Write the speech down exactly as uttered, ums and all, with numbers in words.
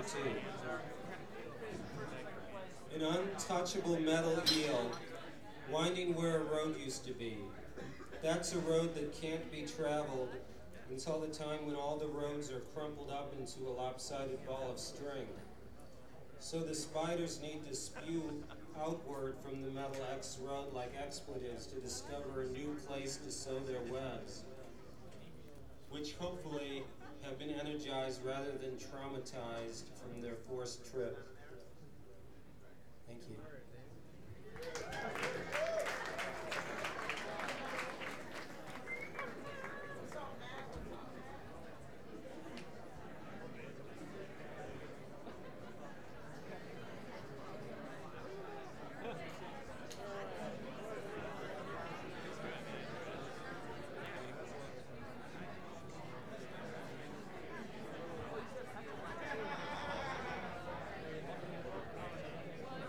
two. An untouchable metal eel winding where a road used to be. That's a road that can't be traveled until the time when all the roads are crumpled up into a lopsided ball of string. So the spiders need to spew outward from the metal X road like expletives to discover a new place to sow their webs, which hopefully have been energized rather than traumatized from their forced trip.